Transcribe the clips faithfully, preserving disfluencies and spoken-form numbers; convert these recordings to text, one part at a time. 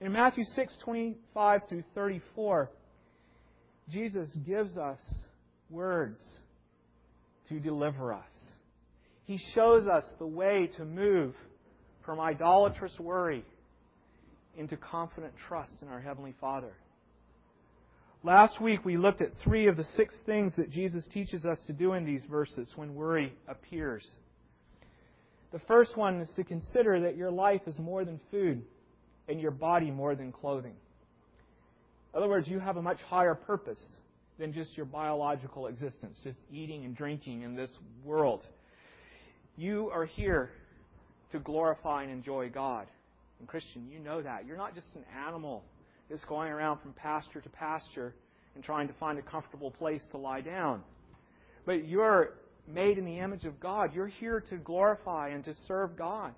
In Matthew six, twenty-five through thirty-four, Jesus gives us words to deliver us. He shows us the way to move from idolatrous worry into confident trust in our Heavenly Father. Last week we looked at three of the six things that Jesus teaches us to do in these verses when worry appears. The first one is to consider that your life is more than food and your body more than clothing. In other words, you have a much higher purpose than just your biological existence, just eating and drinking in this world. You are here to glorify and enjoy God. And Christian, you know that. You're not just an animal that's going around from pasture to pasture and trying to find a comfortable place to lie down. But you're made in the image of God. You're here to glorify and to serve God.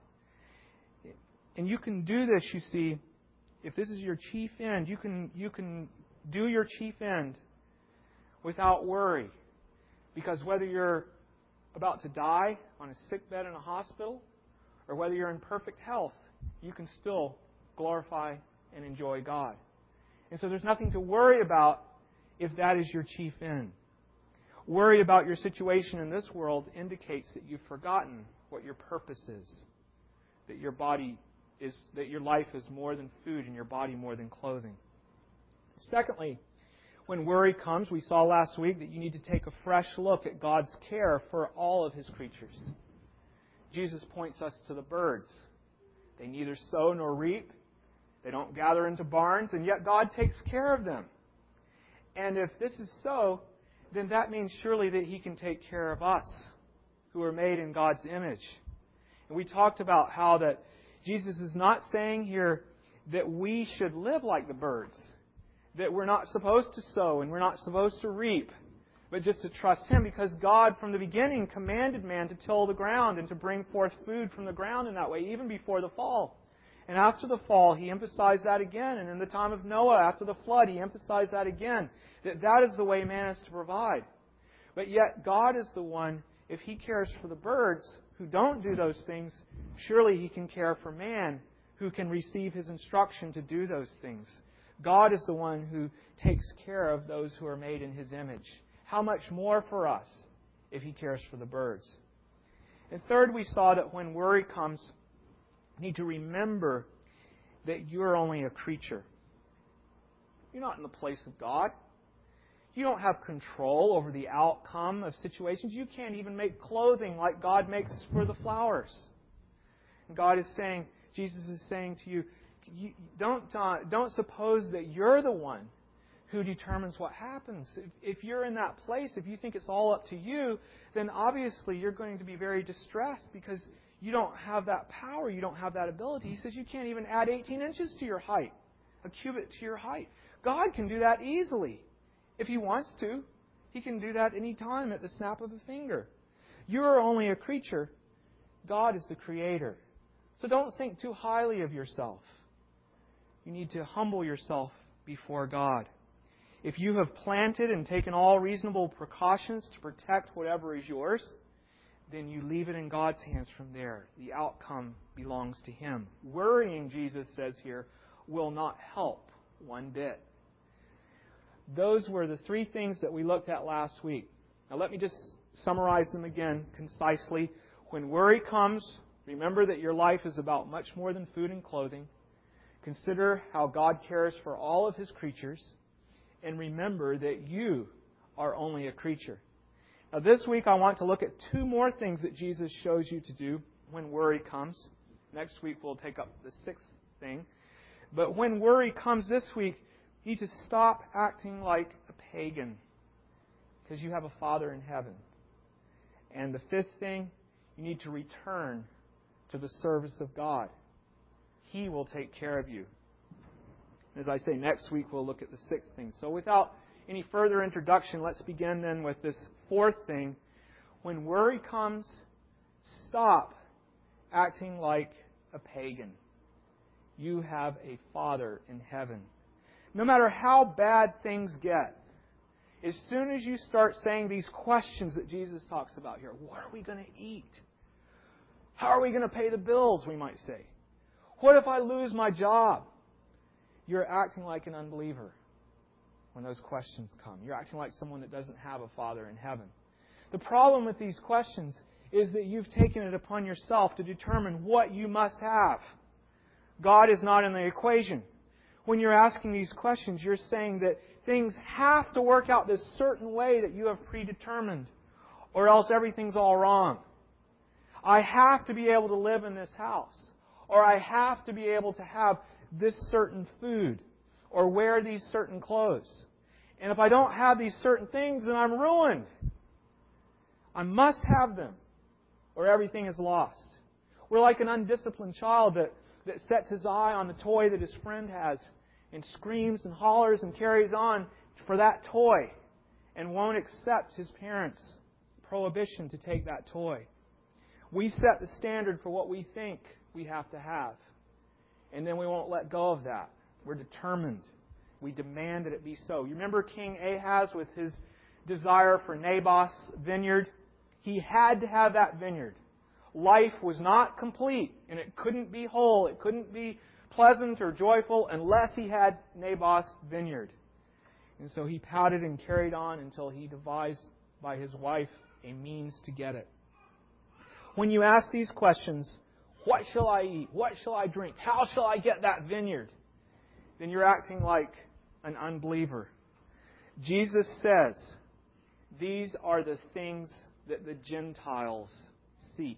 And you can do this, you see, if this is your chief end, you can you can do your chief end without worry. Because whether you're about to die on a sick bed in a hospital or whether you're in perfect health, you can still glorify and enjoy God. And so there's nothing to worry about if that is your chief end. Worry about your situation in this world indicates that you've forgotten what your purpose is. That your body is, that your life is more than food and your body more than clothing. Secondly, when worry comes, we saw last week that you need to take a fresh look at God's care for all of His creatures. Jesus points us to the birds. They neither sow nor reap. They don't gather into barns, and yet God takes care of them. And if this is so, then that means surely that He can take care of us, who are made in God's image. And we talked about how that Jesus is not saying here that we should live like the birds, that we're not supposed to sow and we're not supposed to reap, but just to trust Him, because God from the beginning commanded man to till the ground and to bring forth food from the ground in that way, even before the fall. And after the fall, He emphasized that again. And in the time of Noah, after the flood, He emphasized that again, that that is the way man is to provide. But yet God is the one, if He cares for the birds who don't do those things, surely He can care for man who can receive His instruction to do those things. God is the one who takes care of those who are made in His image. How much more for us if He cares for the birds? And third, we saw that when worry comes, you need to remember that you're only a creature. You're not in the place of God. You don't have control over the outcome of situations. You can't even make clothing like God makes for the flowers. And God is saying, Jesus is saying to you, you don't, uh, don't suppose that you're the one who determines what happens. If, if you're in that place, if you think it's all up to you, then obviously you're going to be very distressed because you don't have that power, you don't have that ability. He says you can't even add eighteen inches to your height, a cubit to your height. God can do that easily. If He wants to, He can do that any time at the snap of a finger. You are only a creature. God is the Creator. So don't think too highly of yourself. You need to humble yourself before God. If you have planted and taken all reasonable precautions to protect whatever is yours, then you leave it in God's hands from there. The outcome belongs to Him. Worrying, Jesus says here, will not help one bit. Those were the three things that we looked at last week. Now let me just summarize them again concisely. When worry comes, remember that your life is about much more than food and clothing. Consider how God cares for all of His creatures. And remember that you are only a creature. Now this week I want to look at two more things that Jesus shows you to do when worry comes. Next week we'll take up the sixth thing. But when worry comes this week, you need to stop acting like a pagan, because you have a Father in heaven. And the fifth thing, you need to return to the service of God. He will take care of you. As I say, next week we'll look at the sixth thing. So without any further introduction, let's begin then with this fourth thing. When worry comes, stop acting like a pagan. You have a Father in heaven. No matter how bad things get, as soon as you start saying these questions that Jesus talks about here, what are we going to eat? How are we going to pay the bills, we might say? What if I lose my job? you're acting like an unbeliever when those questions come. You're acting like someone that doesn't have a Father in heaven. The problem with these questions is that you've taken it upon yourself to determine what you must have. God is not in the equation. When you're asking these questions, you're saying that things have to work out this certain way that you have predetermined, or else everything's all wrong. I have to be able to live in this house, or I have to be able to have this certain food, or wear these certain clothes. And if I don't have these certain things, then I'm ruined. I must have them, or everything is lost. We're like an undisciplined child that, that sets his eye on the toy that his friend has and screams and hollers and carries on for that toy and won't accept his parents' prohibition to take that toy. We set the standard for what we think we have to have, and then we won't let go of that. We're determined. We demand that it be so. You remember King Ahaz with his desire for Naboth's vineyard? He had to have that vineyard. Life was not complete, and it couldn't be whole. It couldn't be pleasant or joyful unless he had Naboth's vineyard. And so he pouted and carried on until he devised by his wife a means to get it. When you ask these questions, what shall I eat? What shall I drink? How shall I get that vineyard? Then you're acting like an unbeliever. Jesus says, these are the things that the Gentiles seek.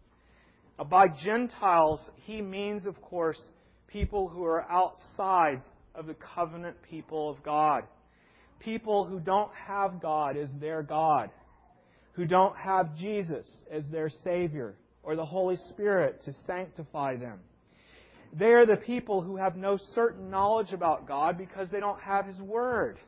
By Gentiles, he means, of course, people who are outside of the covenant people of God. People who don't have God as their God. Who don't have Jesus as their Savior or the Holy Spirit to sanctify them. They are the people who have no certain knowledge about God because they don't have His Word.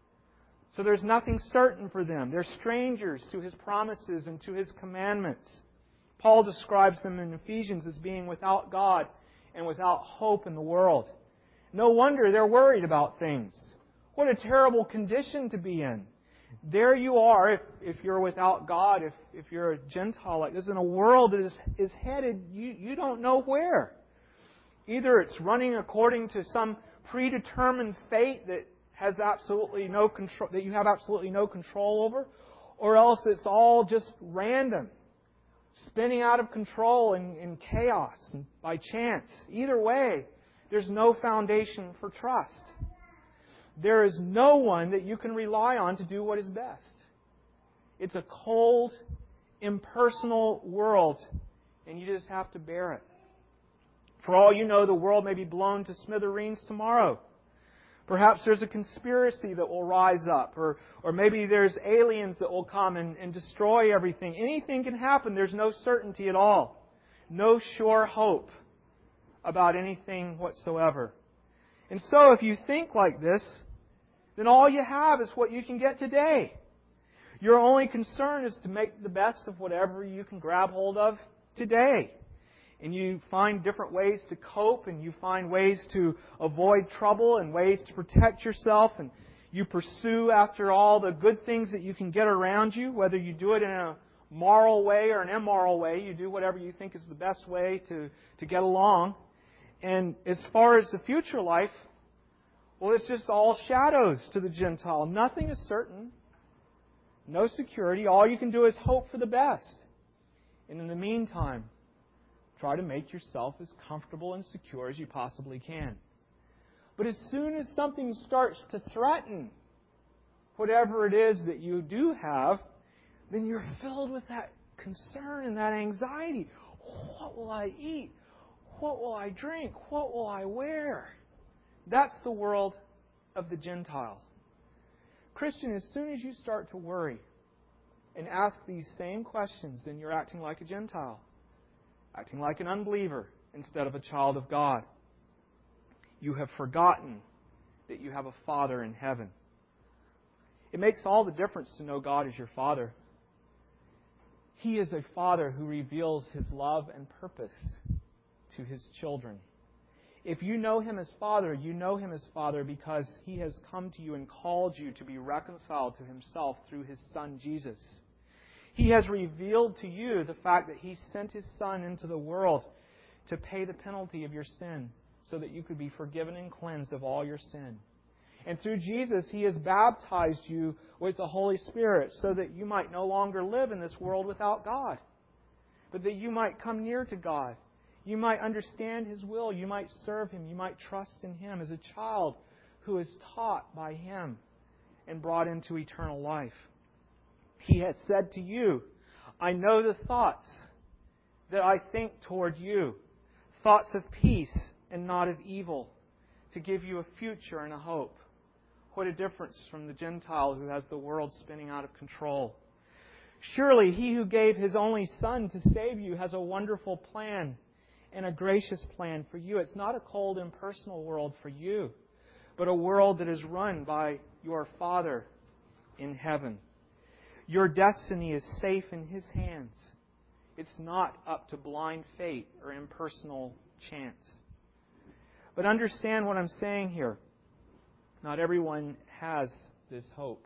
So there's nothing certain for them. They're strangers to His promises and to His commandments. Paul describes them in Ephesians as being without God and without hope in the world. No wonder they're worried about things. What a terrible condition to be in. There you are, if, if you're without God, if, if you're a Gentile like this, in a world that is, is headed, you, you don't know where. Either it's running according to some predetermined fate that has absolutely no control, that you have absolutely no control over, or else it's all just random, spinning out of control in, in chaos and by chance. Either way, there's no foundation for trust. There is no one that you can rely on to do what is best. It's a cold, impersonal world, and you just have to bear it. For all you know, the world may be blown to smithereens tomorrow. Perhaps there's a conspiracy that will rise up, or, or maybe there's aliens that will come and, and destroy everything. Anything can happen. There's no certainty at all. No sure hope about anything whatsoever. And so if you think like this, then all you have is what you can get today. Your only concern is to make the best of whatever you can grab hold of today. And you find different ways to cope, and you find ways to avoid trouble and ways to protect yourself, and you pursue after all the good things that you can get around you, whether you do it in a moral way or an immoral way. You do whatever you think is the best way to, to get along. And as far as the future life, well, it's just all shadows to the Gentile. Nothing is certain. No security. All you can do is hope for the best. And in the meantime, try to make yourself as comfortable and secure as you possibly can. But as soon as something starts to threaten whatever it is that you do have, then you're filled with that concern and that anxiety. What will I eat? What will I drink? What will I wear? That's the world of the Gentile. Christian, as soon as you start to worry and ask these same questions, then you're acting like a Gentile. Acting like an unbeliever instead of a child of God. You have forgotten that you have a Father in heaven. It makes all the difference to know God as your Father. He is a Father who reveals His love and purpose to His children. If you know Him as Father, you know Him as Father because He has come to you and called you to be reconciled to Himself through His Son, Jesus. He has revealed to you the fact that He sent His Son into the world to pay the penalty of your sin, so that you could be forgiven and cleansed of all your sin. And through Jesus, He has baptized you with the Holy Spirit so that you might no longer live in this world without God, but that you might come near to God. You might understand His will. You might serve Him. You might trust in Him as a child who is taught by Him and brought into eternal life. He has said to you, I know the thoughts that I think toward you, thoughts of peace and not of evil, to give you a future and a hope. What a difference from the Gentile who has the world spinning out of control. Surely He who gave His only Son to save you has a wonderful plan and a gracious plan for you. It's not a cold, impersonal world for you, but a world that is run by your Father in heaven. Your destiny is safe in His hands. It's not up to blind fate or impersonal chance. But understand what I'm saying here. Not everyone has this hope.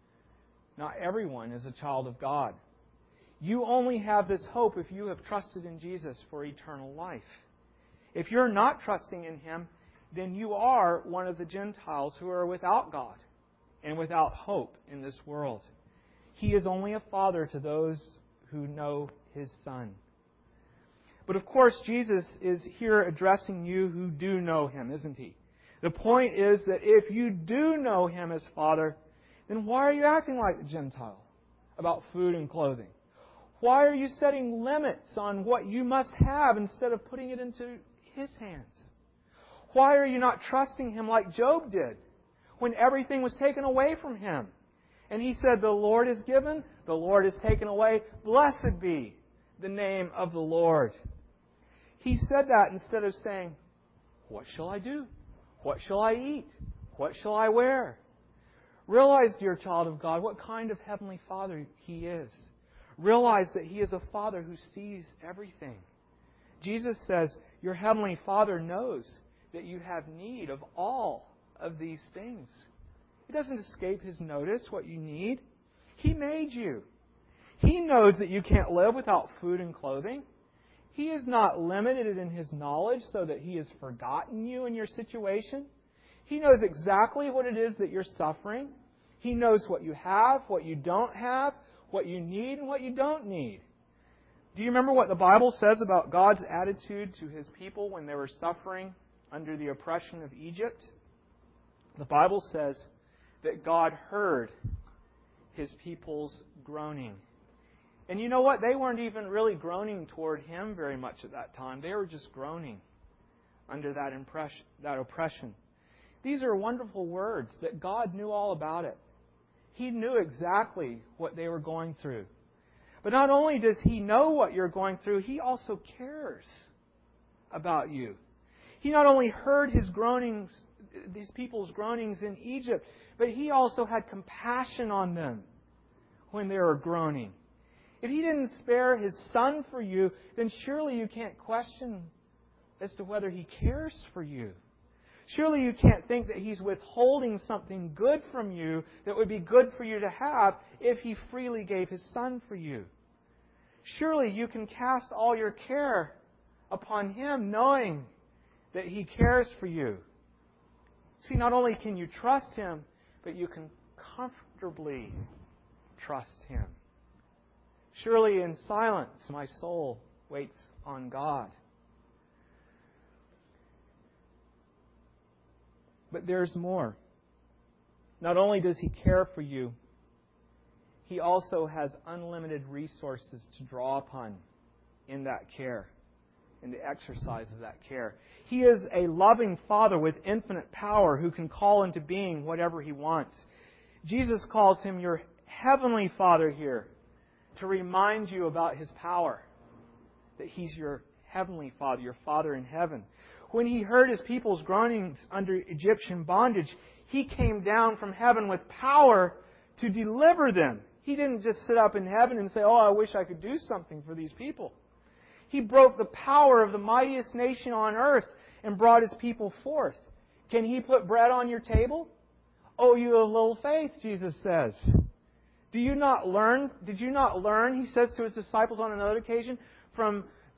Not everyone is a child of God. You only have this hope if you have trusted in Jesus for eternal life. If you're not trusting in Him, then you are one of the Gentiles who are without God and without hope in this world. He is only a father to those who know His Son. But of course, Jesus is here addressing you who do know Him, isn't He? The point is that if you do know Him as Father, then why are you acting like the Gentile about food and clothing? Why are you setting limits on what you must have instead of putting it into His hands? Why are you not trusting Him like Job did when everything was taken away from him? And he said, the Lord is given, the Lord is taken away. Blessed be the name of the Lord. He said that instead of saying, what shall I do? What shall I eat? What shall I wear? Realize, dear child of God, what kind of Heavenly Father He is. Realize that He is a Father who sees everything. Jesus says, your Heavenly Father knows that you have need of all of these things. It doesn't escape His notice what you need. He made you. He knows that you can't live without food and clothing. He is not limited in His knowledge so that He has forgotten you in your situation. He knows exactly what it is that you're suffering. He knows what you have, what you don't have, what you need and what you don't need. Do you remember what the Bible says about God's attitude to His people when they were suffering under the oppression of Egypt? The Bible says that God heard His people's groaning. And you know what? They weren't even really groaning toward Him very much at that time. They were just groaning under that impression, that oppression. These are wonderful words that God knew all about it. He knew exactly what they were going through. But not only does He know what you're going through, He also cares about you. He not only heard His groanings, these people's groanings in Egypt, but He also had compassion on them when they were groaning. If He didn't spare His Son for you, then surely you can't question as to whether He cares for you. Surely you can't think that He's withholding something good from you that would be good for you to have if He freely gave His Son for you. Surely you can cast all your care upon Him knowing that He cares for you. See, not only can you trust Him, but you can comfortably trust Him. Surely in silence my soul waits on God. But there's more. Not only does He care for you, He also has unlimited resources to draw upon in that care, in the exercise of that care. He is a loving Father with infinite power who can call into being whatever He wants. Jesus calls Him your Heavenly Father here to remind you about His power, that He's your Heavenly Father, your Father in heaven. When He heard His people's groanings under Egyptian bondage, He came down from heaven with power to deliver them. He didn't just sit up in heaven and say, oh, I wish I could do something for these people. He broke the power of the mightiest nation on earth and brought His people forth. Can He put bread on your table? Oh, you have little faith, Jesus says. Do you not learn? Did you not learn, He says to His disciples on another occasion, from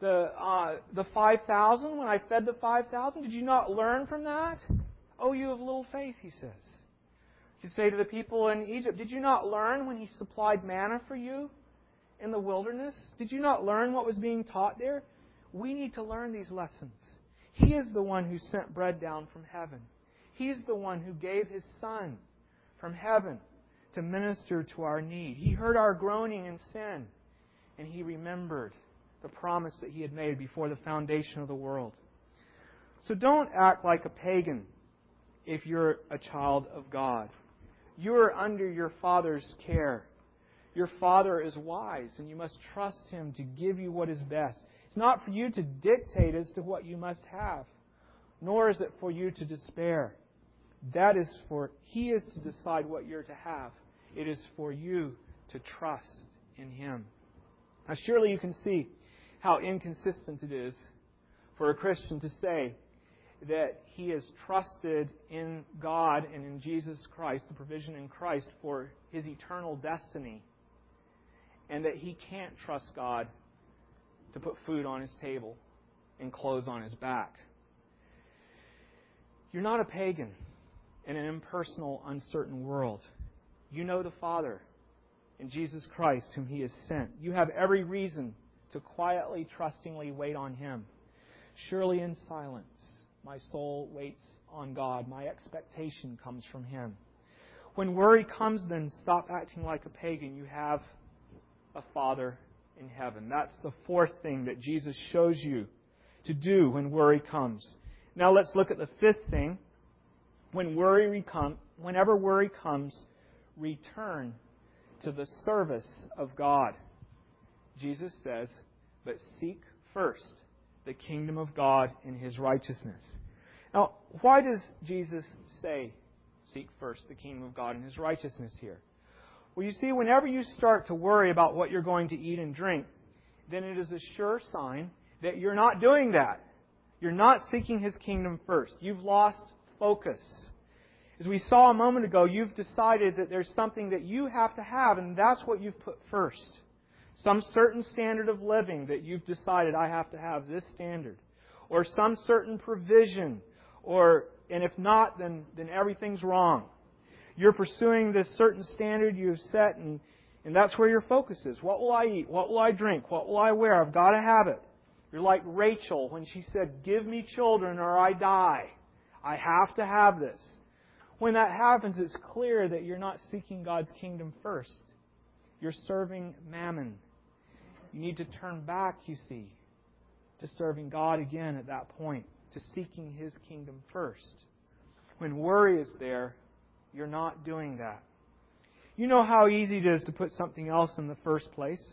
The uh, the five thousand, when I fed the five thousand, did you not learn from that? Oh, you have little faith, he says. You say to the people in Egypt, did you not learn when he supplied manna for you in the wilderness? Did you not learn what was being taught there? We need to learn these lessons. He is the one who sent bread down from heaven. He's the one who gave His Son from heaven to minister to our need. He heard our groaning in sin, and He remembered the promise that He had made before the foundation of the world. So don't act like a pagan if you're a child of God. You are under your Father's care. Your Father is wise, and you must trust Him to give you what is best. It's not for you to dictate as to what you must have, nor is it for you to despair. That is for He is to decide what you're to have. It is for you to trust in Him. Now, surely you can see how inconsistent it is for a Christian to say that he has trusted in God and in Jesus Christ, the provision in Christ for his eternal destiny, and that he can't trust God to put food on his table and clothes on his back. You're not a pagan in an impersonal, uncertain world. You know the Father in Jesus Christ, whom He has sent. You have every reason to quietly, trustingly wait on Him. Surely in silence, my soul waits on God. My expectation comes from Him. When worry comes, then stop acting like a pagan. You have a Father in heaven. That's the fourth thing that Jesus shows you to do when worry comes. Now let's look at the fifth thing. When worry come, whenever worry comes, return to the service of God. Jesus says, but seek first the kingdom of God and His righteousness. Now, why does Jesus say, seek first the kingdom of God and His righteousness here? Well, you see, whenever you start to worry about what you're going to eat and drink, then it is a sure sign that you're not doing that. You're not seeking His kingdom first. You've lost focus. As we saw a moment ago, you've decided that there's something that you have to have, and that's what you've put first. Some certain standard of living that you've decided, I have to have this standard. Or some certain provision. Or, and if not, then, then everything's wrong. You're pursuing this certain standard you've set, and, and that's where your focus is. What will I eat? What will I drink? What will I wear? I've got to have it. You're like Rachel when she said, give me children or I die. I have to have this. When that happens, it's clear that you're not seeking God's kingdom first. You're serving mammon. You need to turn back, you see, to serving God again at that point, to seeking His kingdom first. When worry is there, you're not doing that. You know how easy it is to put something else in the first place.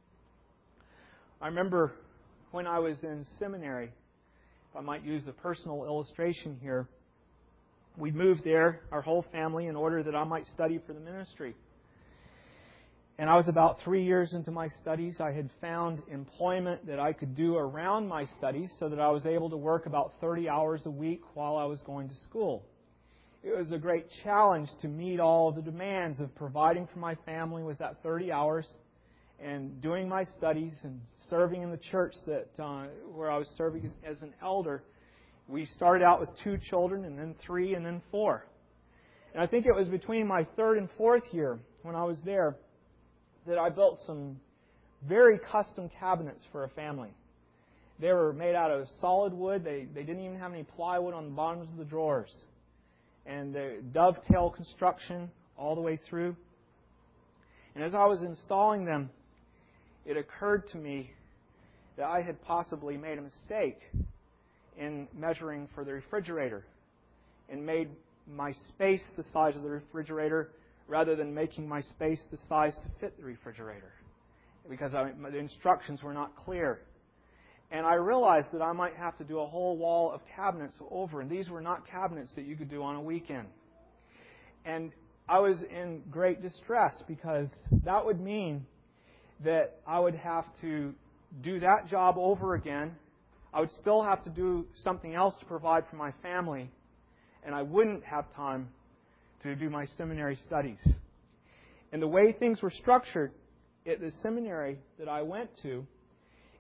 I remember when I was in seminary, if I might use a personal illustration here, we moved there, our whole family, in order that I might study for the ministry. And I was about three years into my studies. I had found employment that I could do around my studies so that I was able to work about thirty hours a week while I was going to school. It was a great challenge to meet all the demands of providing for my family with that thirty hours and doing my studies and serving in the church that uh, where I was serving as an elder. We started out with two children and then three and then four. And I think it was between my third and fourth year when I was there that I built some very custom cabinets for a family. They were made out of solid wood. They, they didn't even have any plywood on the bottoms of the drawers. And the dovetail construction all the way through. And as I was installing them, it occurred to me that I had possibly made a mistake in measuring for the refrigerator and made my space the size of the refrigerator rather than making my space the size to fit the refrigerator, because I, the instructions were not clear. And I realized that I might have to do a whole wall of cabinets over, and these were not cabinets that you could do on a weekend. And I was in great distress because that would mean that I would have to do that job over again. I would still have to do something else to provide for my family, and I wouldn't have time to do my seminary studies. And the way things were structured at the seminary that I went to,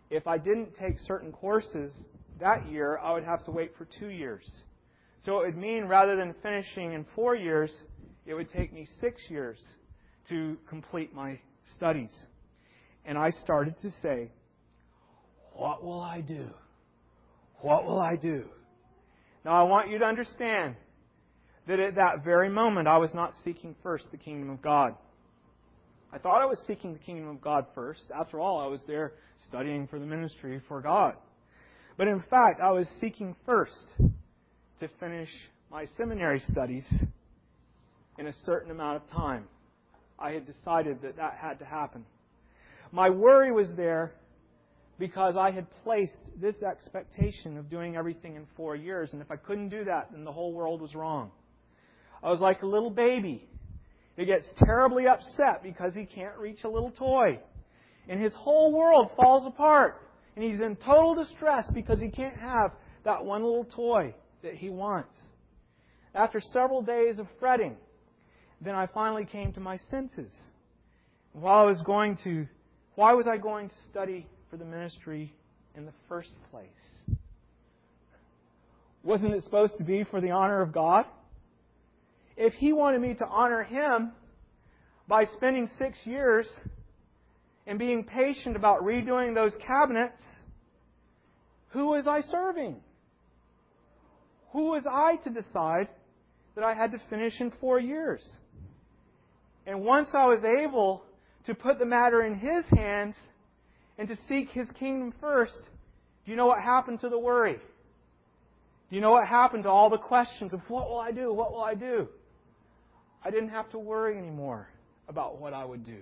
if I didn't take certain courses that year, I would have to wait for two years. So it would mean rather than finishing in four years, it would take me six years to complete my studies. And I started to say, what will I do? What will I do? Now I want you to understand that at that very moment I was not seeking first the kingdom of God. I thought I was seeking the kingdom of God first. After all, I was there studying for the ministry for God. But in fact, I was seeking first to finish my seminary studies in a certain amount of time. I had decided that that had to happen. My worry was there because I had placed this expectation of doing everything in four years. And if I couldn't do that, then the whole world was wrong. I was like a little baby who gets terribly upset because he can't reach a little toy. And his whole world falls apart. And he's in total distress because he can't have that one little toy that he wants. After several days of fretting, then I finally came to my senses. While I was going to, why was I going to study for the ministry in the first place? Wasn't it supposed to be for the honor of God? If He wanted me to honor Him by spending six years and being patient about redoing those cabinets, who was I serving? Who was I to decide that I had to finish in four years? And once I was able to put the matter in His hands and to seek His kingdom first, do you know what happened to the worry? Do you know what happened to all the questions of what will I do? What will I do? I didn't have to worry anymore about what I would do.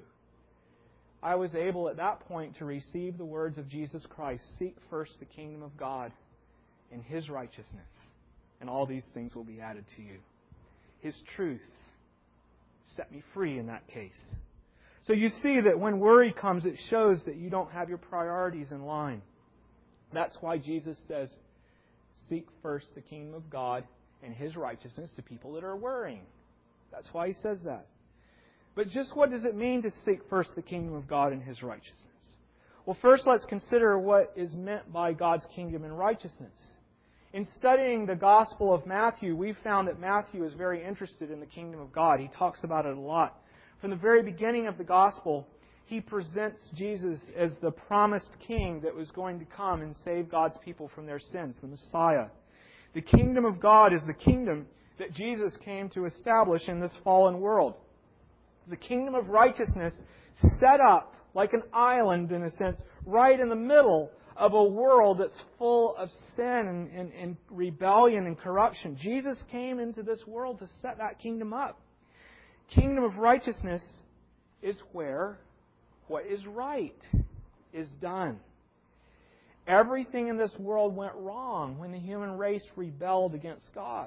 I was able at that point to receive the words of Jesus Christ, seek first the kingdom of God and His righteousness, and all these things will be added to you. His truth set me free in that case. So you see that when worry comes, it shows that you don't have your priorities in line. That's why Jesus says, seek first the kingdom of God and His righteousness to people that are worrying. That's why He says that. But just what does it mean to seek first the kingdom of God and His righteousness? Well, first let's consider what is meant by God's kingdom and righteousness. In studying the Gospel of Matthew, we found that Matthew is very interested in the kingdom of God. He talks about it a lot. From the very beginning of the Gospel, he presents Jesus as the promised king that was going to come and save God's people from their sins, the Messiah. The kingdom of God is the kingdom that Jesus came to establish in this fallen world. The kingdom of righteousness set up like an island, in a sense, right in the middle of a world that's full of sin and, and, and rebellion and corruption. Jesus came into this world to set that kingdom up. Kingdom of righteousness is where what is right is done. Everything in this world went wrong when the human race rebelled against God.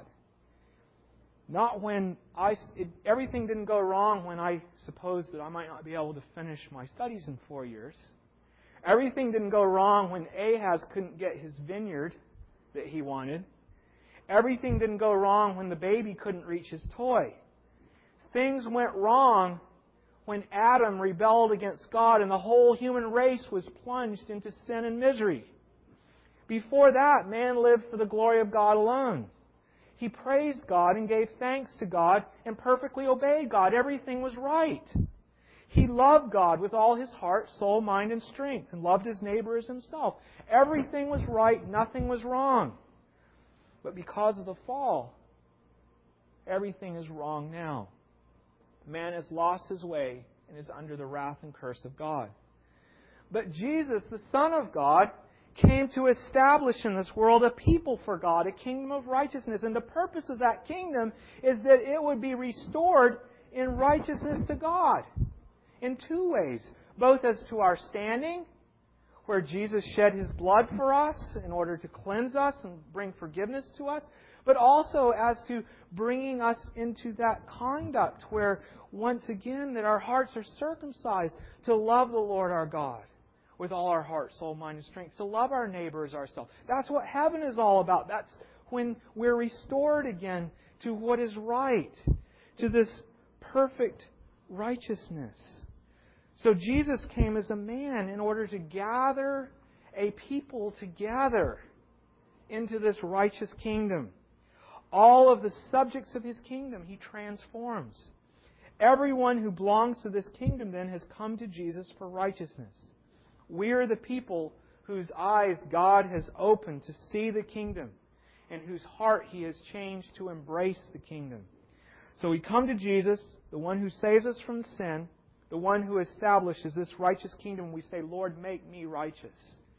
Not when I, it, everything didn't go wrong when I supposed that I might not be able to finish my studies in four years. Everything didn't go wrong when Ahaz couldn't get his vineyard that he wanted. Everything didn't go wrong when the baby couldn't reach his toy. Things went wrong when Adam rebelled against God and the whole human race was plunged into sin and misery. Before that, man lived for the glory of God alone. He praised God and gave thanks to God and perfectly obeyed God. Everything was right. He loved God with all his heart, soul, mind, and strength, and loved his neighbor as himself. Everything was right. Nothing was wrong. But because of the fall, everything is wrong now. Man has lost his way and is under the wrath and curse of God. But Jesus, the Son of God, came to establish in this world a people for God, a kingdom of righteousness. And the purpose of that kingdom is that it would be restored in righteousness to God in two ways. Both as to our standing, where Jesus shed His blood for us in order to cleanse us and bring forgiveness to us, but also as to bringing us into that conduct where, once again, that our hearts are circumcised to love the Lord our God with all our heart, soul, mind, and strength, to love our neighbor as ourselves. That's what heaven is all about. That's when we're restored again to what is right, to this perfect righteousness. So Jesus came as a man in order to gather a people together into this righteous kingdom. All of the subjects of His kingdom He transforms. Everyone who belongs to this kingdom then has come to Jesus for righteousness. We are the people whose eyes God has opened to see the kingdom and whose heart He has changed to embrace the kingdom. So we come to Jesus, the one who saves us from sin, the one who establishes this righteous kingdom. We say, Lord, make me righteous.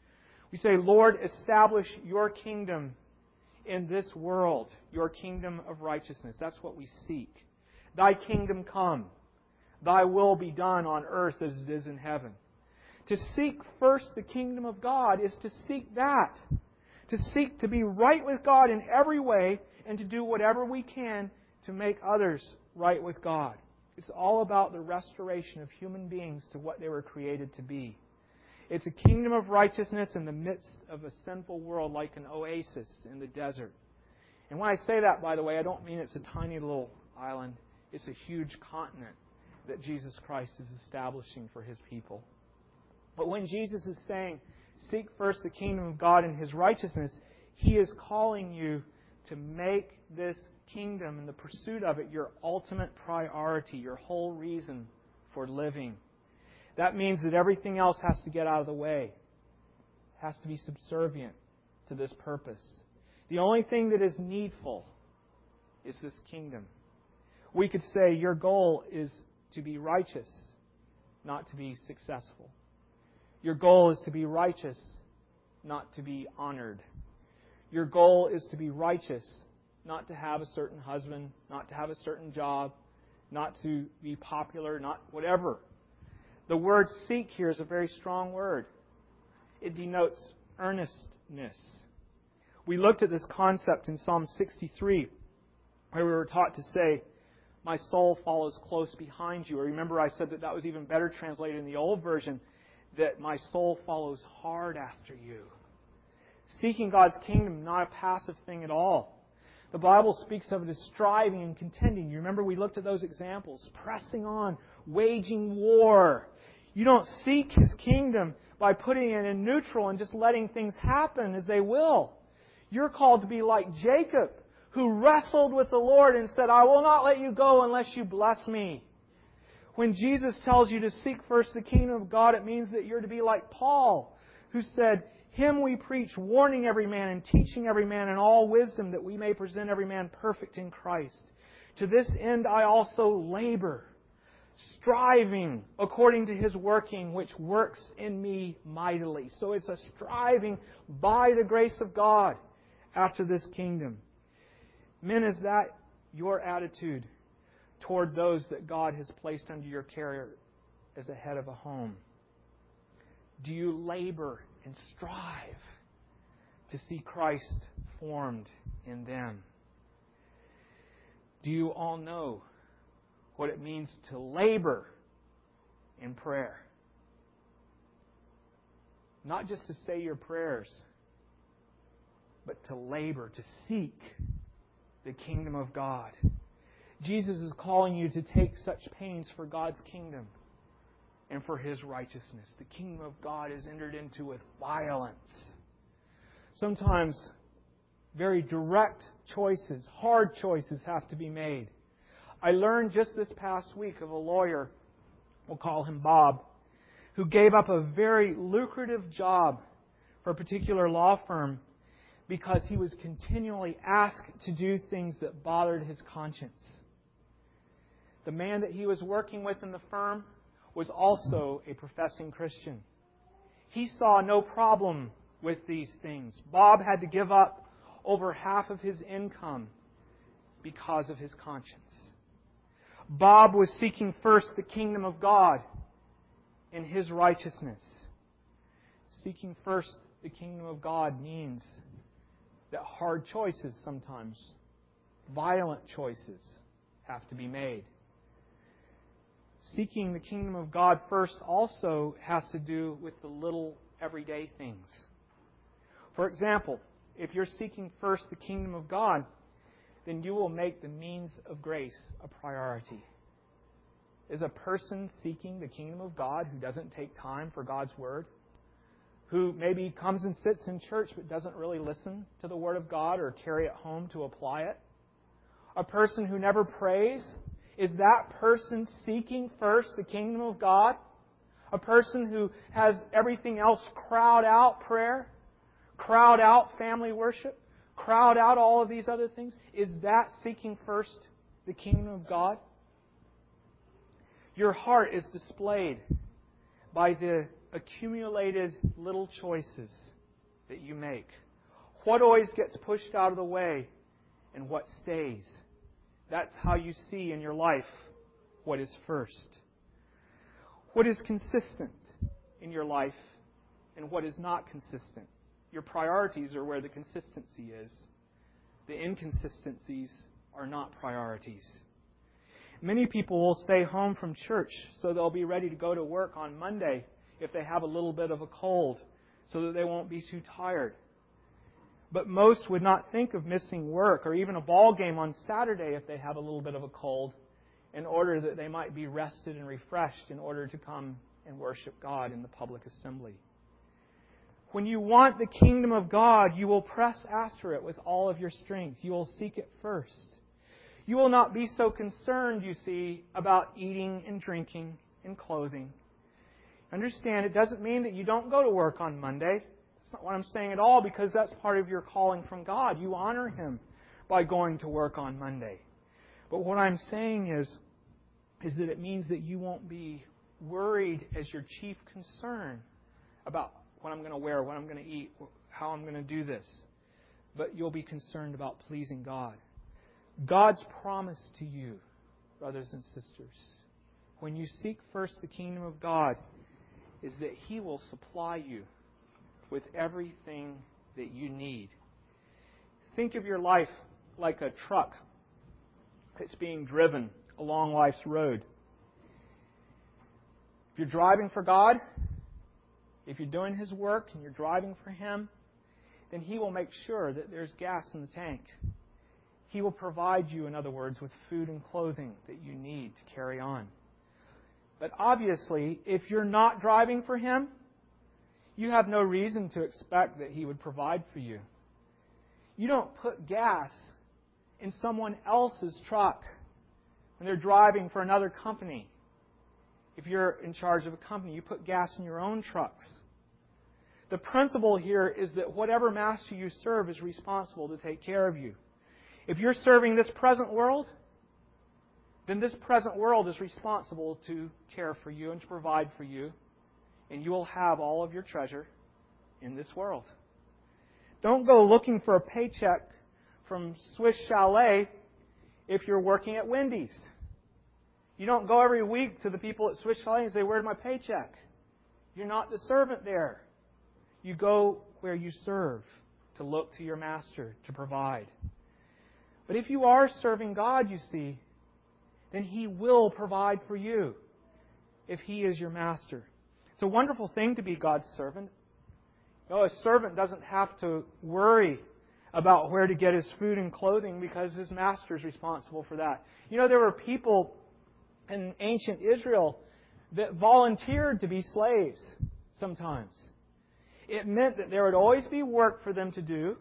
We say, Lord, establish your kingdom in this world, your kingdom of righteousness. That's what we seek. Thy kingdom come. Thy will be done on earth as it is in heaven. To seek first the kingdom of God is to seek that. To seek to be right with God in every way and to do whatever we can to make others right with God. It's all about the restoration of human beings to what they were created to be. It's a kingdom of righteousness in the midst of a sinful world, like an oasis in the desert. And when I say that, by the way, I don't mean it's a tiny little island. It's a huge continent that Jesus Christ is establishing for His people. But when Jesus is saying, seek first the kingdom of God and His righteousness, He is calling you to make this kingdom and the pursuit of it your ultimate priority, your whole reason for living. That means that everything else has to get out of the way. It has to be subservient to this purpose. The only thing that is needful is this kingdom. We could say your goal is to be righteous, not to be successful. Your goal is to be righteous, not to be honored. Your goal is to be righteous, not to have a certain husband, not to have a certain job, not to be popular, not whatever. The word seek here is a very strong word. It denotes earnestness. We looked at this concept in Psalm sixty-three, where we were taught to say, my soul follows close behind you. Or remember I said that that was even better translated in the old version, that my soul follows hard after you. Seeking God's kingdom, not a passive thing at all. The Bible speaks of it as striving and contending. You remember we looked at those examples. Pressing on, waging war. You don't seek His kingdom by putting it in neutral and just letting things happen as they will. You're called to be like Jacob, who wrestled with the Lord and said, I will not let you go unless you bless me. When Jesus tells you to seek first the kingdom of God, it means that you're to be like Paul, who said, Him we preach, warning every man and teaching every man in all wisdom, that we may present every man perfect in Christ. To this end I also labor, striving according to His working, which works in me mightily. So it's a striving by the grace of God after this kingdom. Men, is that your attitude toward those that God has placed under your care as a head of a home? Do you labor and strive to see Christ formed in them? Do you all know what it means to labor in prayer? Not just to say your prayers, but to labor, to seek the kingdom of God. Jesus is calling you to take such pains for God's kingdom and for His righteousness. The kingdom of God is entered into with violence. Sometimes very direct choices, hard choices have to be made. I learned just this past week of a lawyer, we'll call him Bob, who gave up a very lucrative job for a particular law firm because he was continually asked to do things that bothered his conscience. The man that he was working with in the firm was also a professing Christian. He saw no problem with these things. Bob had to give up over half of his income because of his conscience. Bob was seeking first the kingdom of God and His righteousness. Seeking first the kingdom of God means that hard choices sometimes, violent choices, have to be made. Seeking the kingdom of God first also has to do with the little everyday things. For example, if you're seeking first the kingdom of God, then you will make the means of grace a priority. Is a person seeking the kingdom of God who doesn't take time for God's Word, who maybe comes and sits in church but doesn't really listen to the Word of God or carry it home to apply it? A person who never prays? Is that person seeking first the kingdom of God? A person who has everything else crowd out prayer, crowd out family worship, crowd out all of these other things? Is that seeking first the kingdom of God? Your heart is displayed by the accumulated little choices that you make. What always gets pushed out of the way and what stays. That's how you see in your life what is first. What is consistent in your life and what is not consistent. Your priorities are where the consistency is. The inconsistencies are not priorities. Many people will stay home from church so they'll be ready to go to work on Monday if they have a little bit of a cold, so that they won't be too tired. But most would not think of missing work or even a ball game on Saturday if they have a little bit of a cold, in order that they might be rested and refreshed in order to come and worship God in the public assembly. When you want the kingdom of God, you will press after it with all of your strength. You will seek it first. You will not be so concerned, you see, about eating and drinking and clothing. Understand, it doesn't mean that you don't go to work on Monday. That's not what I'm saying at all, because that's part of your calling from God. You honor Him by going to work on Monday. But what I'm saying is, is that it means that you won't be worried as your chief concern about what I'm going to wear, what I'm going to eat, how I'm going to do this. But you'll be concerned about pleasing God. God's promise to you, brothers and sisters, when you seek first the kingdom of God, is that He will supply you with everything that you need. Think of your life like a truck that's being driven along life's road. If you're driving for God, if you're doing His work and you're driving for Him, then He will make sure that there's gas in the tank. He will provide you, in other words, with food and clothing that you need to carry on. But obviously, if you're not driving for Him, you have no reason to expect that He would provide for you. You don't put gas in someone else's truck when they're driving for another company. If you're in charge of a company, you put gas in your own trucks. The principle here is that whatever master you serve is responsible to take care of you. If you're serving this present world, then this present world is responsible to care for you and to provide for you, and you will have all of your treasure in this world. Don't go looking for a paycheck from Swiss Chalet if you're working at Wendy's. You don't go every week to the people at Swiss Chalet and say, "Where's my paycheck?" You're not the servant there. You go where you serve to look to your master to provide. But if you are serving God, you see, then He will provide for you if He is your master. It's a wonderful thing to be God's servant. You know, a servant doesn't have to worry about where to get his food and clothing because his master is responsible for that. You know, there were people in ancient Israel that volunteered to be slaves sometimes. It meant that there would always be work for them to do,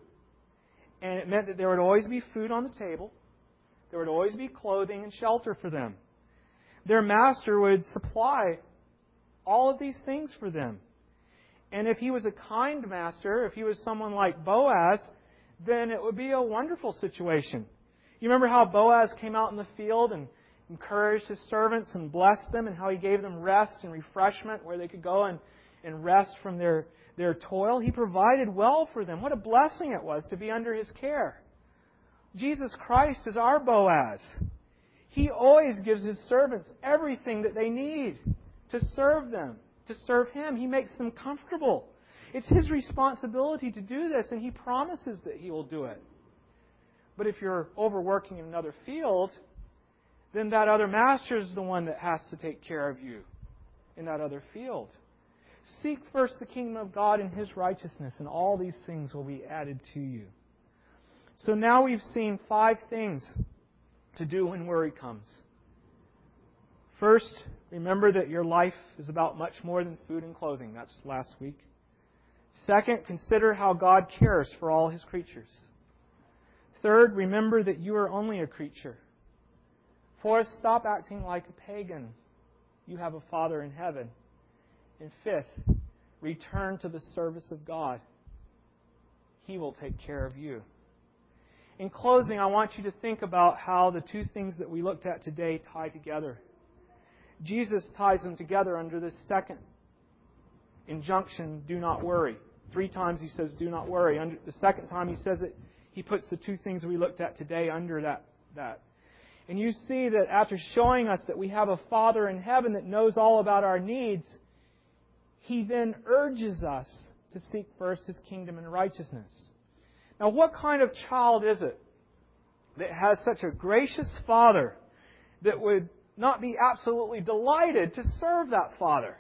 and it meant that there would always be food on the table. There would always be clothing and shelter for them. Their master would supply all of these things for them. And if he was a kind master, if he was someone like Boaz, then it would be a wonderful situation. You remember how Boaz came out in the field and encouraged his servants and blessed them, and how he gave them rest and refreshment where they could go and, and rest from their, their toil? He provided well for them. What a blessing it was to be under His care. Jesus Christ is our Boaz. He always gives His servants everything that they need to serve them, to serve Him. He makes them comfortable. It's His responsibility to do this, and He promises that He will do it. But if you're overworking in another field, then that other master is the one that has to take care of you in that other field. Seek first the kingdom of God and His righteousness, and all these things will be added to you. So now we've seen five things to do when worry comes. First, remember that your life is about much more than food and clothing. That's last week. Second, consider how God cares for all His creatures. Third, remember that you are only a creature. Fourth, stop acting like a pagan. You have a Father in heaven. And fifth, return to the service of God. He will take care of you. In closing, I want you to think about how the two things that we looked at today tie together. Jesus ties them together under this second injunction, do not worry. Three times He says, do not worry. Under the second time He says it, He puts the two things we looked at today under that. that. And you see that after showing us that we have a Father in heaven that knows all about our needs, He then urges us to seek first His kingdom and righteousness. Now, what kind of child is it that has such a gracious Father that would not be absolutely delighted to serve that Father?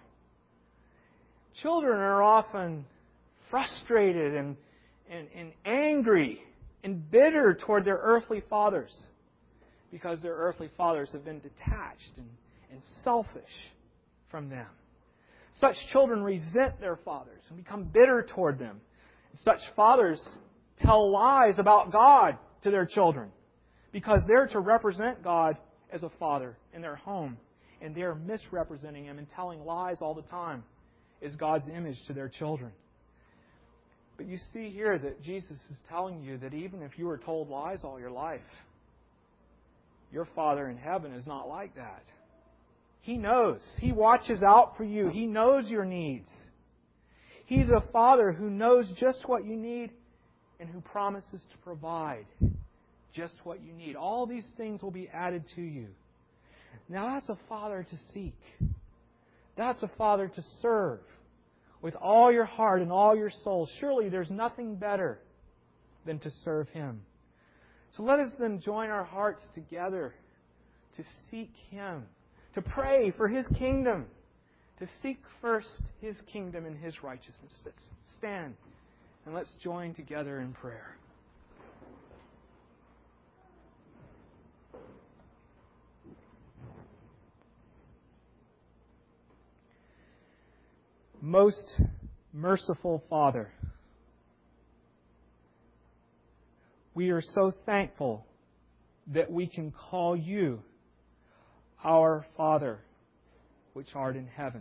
Children are often frustrated and, and, and angry and bitter toward their earthly fathers because their earthly fathers have been detached and, and selfish from them. Such children resent their fathers and become bitter toward them. Such fathers tell lies about God to their children because they're to represent God as a father in their home, and they're misrepresenting Him and telling lies all the time as God's image to their children. But you see here that Jesus is telling you that even if you were told lies all your life, your Father in heaven is not like that. He knows. He watches out for you. He knows your needs. He's a Father who knows just what you need and who promises to provide just what you need. All these things will be added to you. Now that's a Father to seek. That's a Father to serve with all your heart and all your soul. Surely there's nothing better than to serve Him. So let us then join our hearts together to seek Him, to pray for His kingdom, to seek first His kingdom and His righteousness. Let's stand and let's join together in prayer. Most merciful Father, we are so thankful that we can call You our Father, which art in heaven.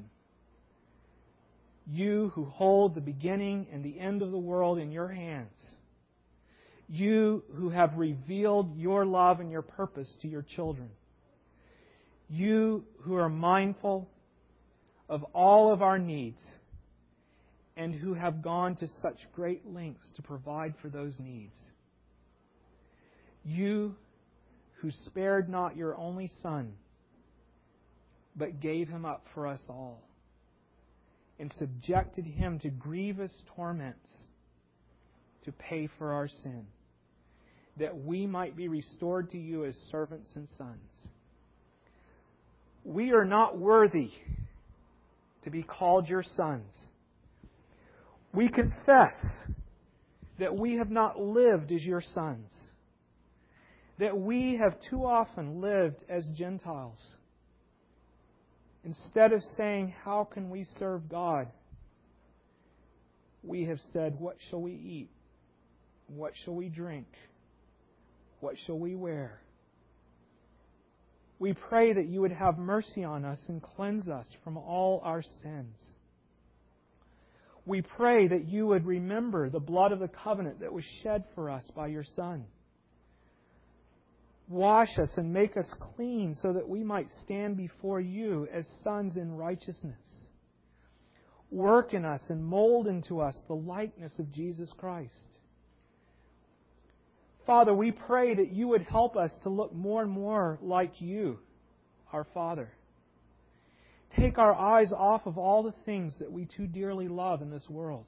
You who hold the beginning and the end of the world in Your hands. You who have revealed Your love and Your purpose to Your children. You who are mindful of all of our needs and who have gone to such great lengths to provide for those needs. You who spared not Your only Son, but gave Him up for us all, and subjected Him to grievous torments to pay for our sin, that we might be restored to You as servants and sons. We are not worthy to be called Your sons. We confess that we have not lived as Your sons, that we have too often lived as Gentiles. Instead of saying, how can we serve God? We have said, what shall we eat? What shall we drink? What shall we wear? We pray that You would have mercy on us and cleanse us from all our sins. We pray that You would remember the blood of the covenant that was shed for us by Your Son. Wash us and make us clean so that we might stand before You as sons in righteousness. Work in us and mold into us the likeness of Jesus Christ. Father, we pray that You would help us to look more and more like You, our Father. Take our eyes off of all the things that we too dearly love in this world.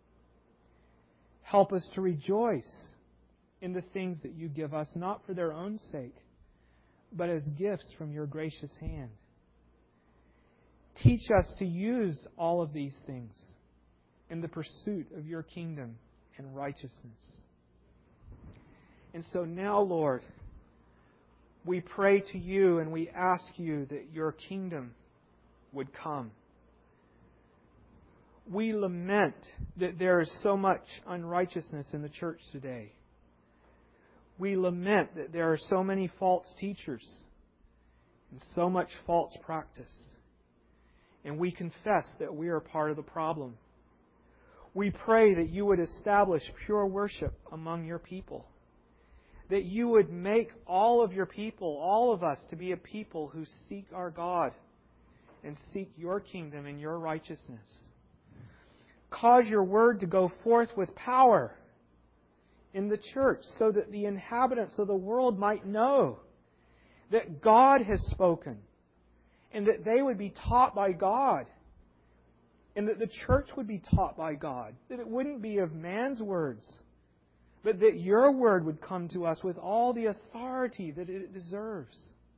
Help us to rejoice in the things that You give us, not for their own sake, but as gifts from Your gracious hand. Teach us to use all of these things in the pursuit of Your kingdom and righteousness. And so now, Lord, we pray to You and we ask You that Your kingdom would come. We lament that there is so much unrighteousness in the church today. We lament that there are so many false teachers and so much false practice. And we confess that we are part of the problem. We pray that you would establish pure worship among your people. That you would make all of your people, all of us, to be a people who seek our God and seek your kingdom and your righteousness. Cause your word to go forth with power in the church so that the inhabitants of the world might know that God has spoken and that they would be taught by God and that the church would be taught by God. That it wouldn't be of man's words, but that your word would come to us with all the authority that it deserves.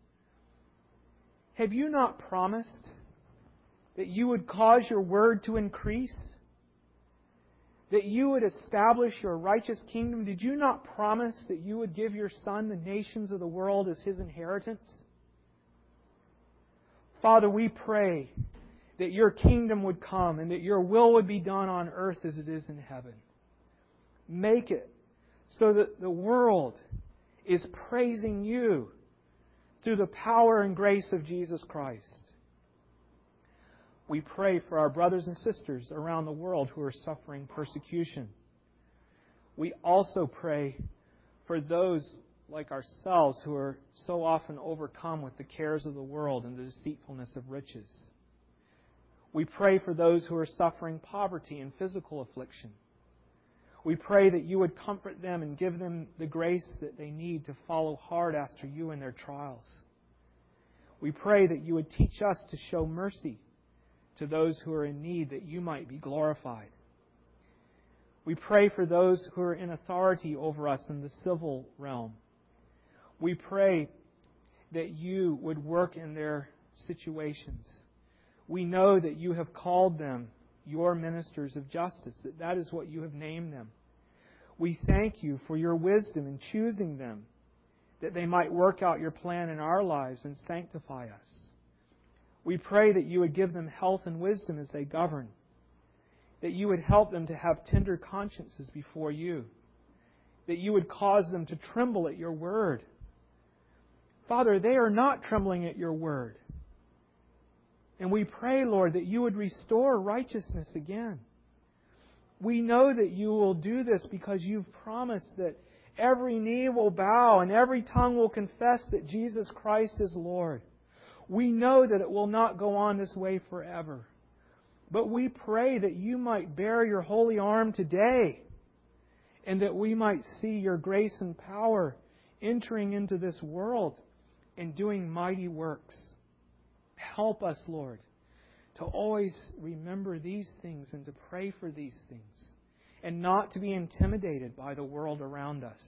Have you not promised that you would cause your word to increase? That you would establish your righteous kingdom? Did you not promise that you would give your Son the nations of the world as His inheritance? Father, we pray that your kingdom would come and that your will would be done on earth as it is in heaven. Make it so that the world is praising you through the power and grace of Jesus Christ. We pray for our brothers and sisters around the world who are suffering persecution. We also pray for those like ourselves who are so often overcome with the cares of the world and the deceitfulness of riches. We pray for those who are suffering poverty and physical affliction. We pray that you would comfort them and give them the grace that they need to follow hard after you in their trials. We pray that you would teach us to show mercy to those who are in need, that you might be glorified. We pray for those who are in authority over us in the civil realm. We pray that you would work in their situations. We know that you have called them your ministers of justice, that that is what you have named them. We thank you for your wisdom in choosing them, that they might work out your plan in our lives and sanctify us. We pray that you would give them health and wisdom as they govern, that you would help them to have tender consciences before you, that you would cause them to tremble at your word. Father, they are not trembling at your word. And we pray, Lord, that you would restore righteousness again. We know that you will do this because you've promised that every knee will bow and every tongue will confess that Jesus Christ is Lord. We know that it will not go on this way forever. But we pray that you might bear your holy arm today and that we might see your grace and power entering into this world and doing mighty works. Help us, Lord, to always remember these things and to pray for these things and not to be intimidated by the world around us.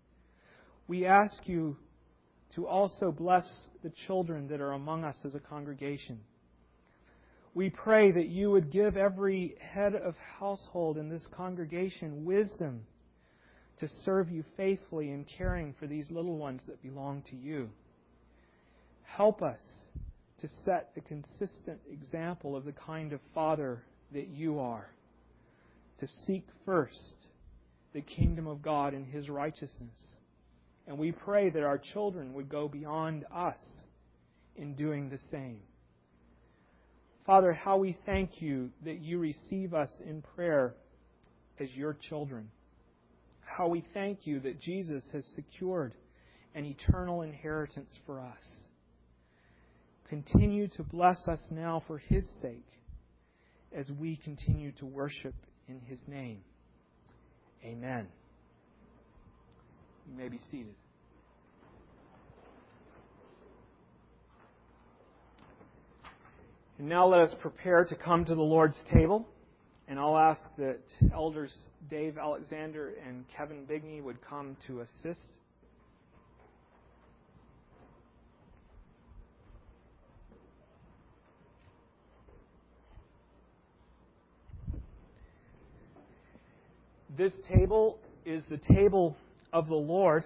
We ask you to also bless the children that are among us as a congregation. We pray that you would give every head of household in this congregation wisdom to serve you faithfully in caring for these little ones that belong to you. Help us to set a consistent example of the kind of Father that you are, to seek first the kingdom of God and His righteousness. And we pray that our children would go beyond us in doing the same. Father, how we thank you that you receive us in prayer as your children. How we thank you that Jesus has secured an eternal inheritance for us. Continue to bless us now for His sake as we continue to worship in His name. Amen. You may be seated. And now let us prepare to come to the Lord's table. And I'll ask that Elders Dave Alexander and Kevin Bigney would come to assist. This table is the table of the Lord.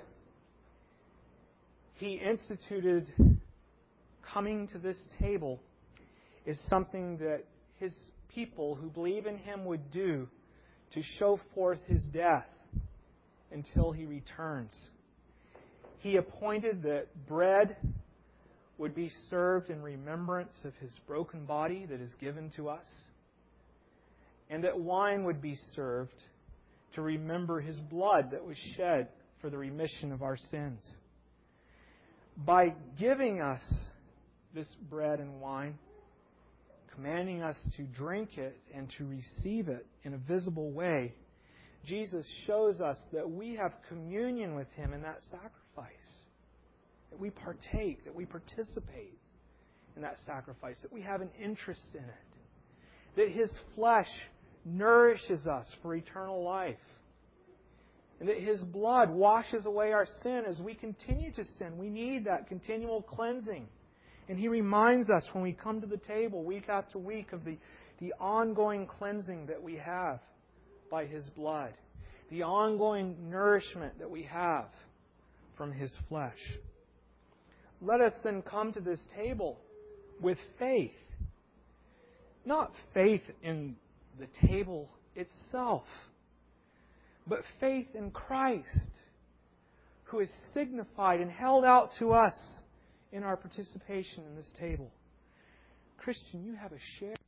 He instituted coming to this table is something that His people who believe in Him would do to show forth His death until He returns. He appointed that bread would be served in remembrance of His broken body that is given to us, and that wine would be served to remember His blood that was shed for the remission of our sins. By giving us this bread and wine, commanding us to drink it and to receive it in a visible way, Jesus shows us that we have communion with Him in that sacrifice. That we partake, that we participate in that sacrifice, that we have an interest in it. That His flesh nourishes us for eternal life. And that His blood washes away our sin as we continue to sin. We need that continual cleansing. And He reminds us when we come to the table week after week of the, the ongoing cleansing that we have by His blood. The ongoing nourishment that we have from His flesh. Let us then come to this table with faith. Not faith in the table itself, but faith in Christ, who is signified and held out to us in our participation in this table. Christian, you have a share